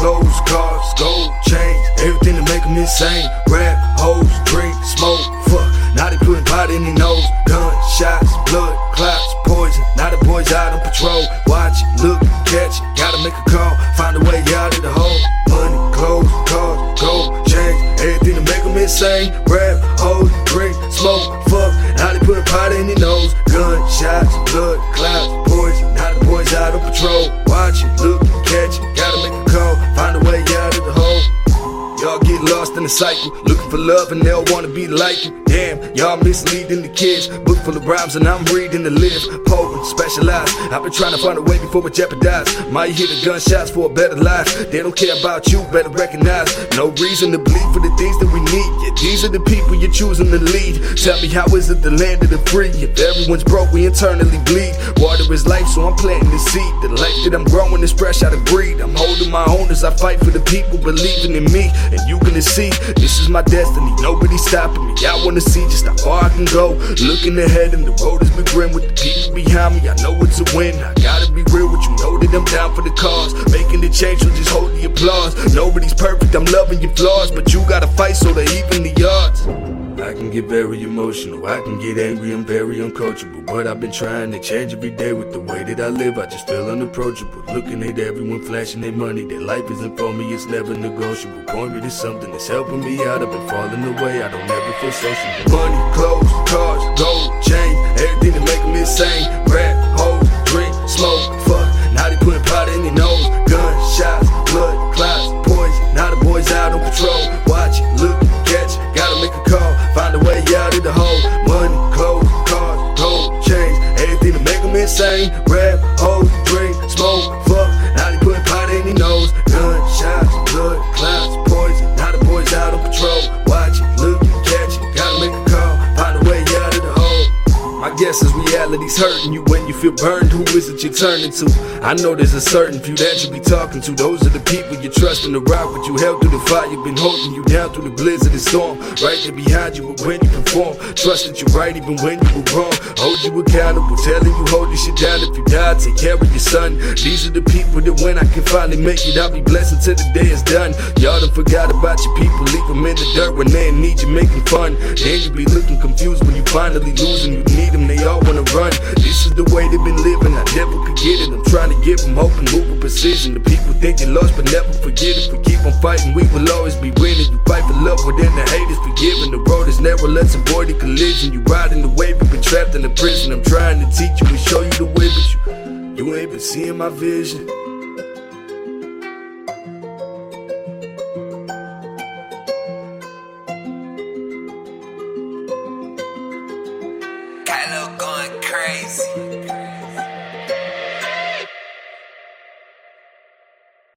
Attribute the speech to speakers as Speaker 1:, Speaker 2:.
Speaker 1: clothes, cars, gold chains, everything to make them insane. Rap, hoes, drink, smoke, fuck. Now they putting pot in their nose. Gunshots, blood, clots, poison. Now the boys out on patrol. Watch it, look, catch it. Gotta make a call, find a way out of the hole. Money, clothes, cars, gold chains, everything to make them insane. Rap, hoes, drink, smoke, fuck. Now they putting pot in their nose. Gunshots, blood, clots, poison. Now the boys out on patrol. Watch it, look, catch it. Gotta make a call, find a way out of the hole. Y'all get lost in the cycle, looking for love and they all wanna be like you. Damn, y'all misleading the kids. Book full of rhymes and I'm reading to live. Potent, specialized. I've been trying to find a way before it jeopardize. Might hear the gunshots for a better life. They don't care about you, better recognize. No reason to bleed for the things that we need. Yeah, these are the people you're choosing to lead. Tell me, how is it the land of the free? If everyone's broke, we internally bleed. Water is life, so I'm planting the seed. The life that I'm growing is fresh out of greed. I'm holding my own as I fight for the people believing in me. And you gonna see, this is my destiny, nobody's stopping me. I wanna see just how far I can go. Looking ahead and the road is been grim with the people behind me. I know it's a win, I gotta be real with you, know that I'm down for the cause. Making the change, so just hold the applause. Nobody's perfect, I'm loving your flaws, but you gotta fight so they even the odds. I can get very emotional, I can get angry, I'm very uncoachable. But I've been trying to change every day with the way that I live, I just feel unapproachable. Looking at everyone flashing their money, their life isn't for me, it's never negotiable. Point me to something that's helping me out, I've been falling away, I don't ever feel sociable. Money, clothes, cars, gold, chains, everything to make them insane. Rap, hoes, drink, smoke, fuck. Now they putting pot in their nose. Gunshots, blood, clots, poison. Now the boys out on patrol. Watch it, look, catch it, gotta make a call, find a way out of the hole. Money, clothes, cars, gold, chains, everything to make them insane. Rap, hoes, drink, smoke, fuck. Now they putting pot in their nose. Gunshots, blood, clouds, poison. Now the boys out on patrol. Watch it, look, catch it, gotta make a call, find a way out of the hole. My guess is reality's hurting you when you feel burned. Who is it you're turning to? I know there's a certain few that you be talking to. Those are the people you trust in the rock, but you held through the fire, been holding you down through the blizzard and storm. Right there behind you when you perform. Trust that you're right even when you were wrong. Hold you accountable, telling you hold this shit down. If you die, take care of your son. These are the people that when I can finally make it, I'll be blessed until the day is done. Y'all done forgot about your people, leave them in the dirt when they in need you making fun. Then you be looking confused when you finally lose and you need them, they all wanna run. This is the way they've been living, I never could get it. I'm trying to give them hope and move with precision. The people think they lost but never forget it. We keep on fighting, we will always be winning. You fight for love, but then the hate is forgiven. The road is narrow, let's avoid the collision. You riding the wave, you've been trapped in a prison. I'm trying to teach you and show you the way, but you ain't been seeing my vision.
Speaker 2: Kylo going crazy.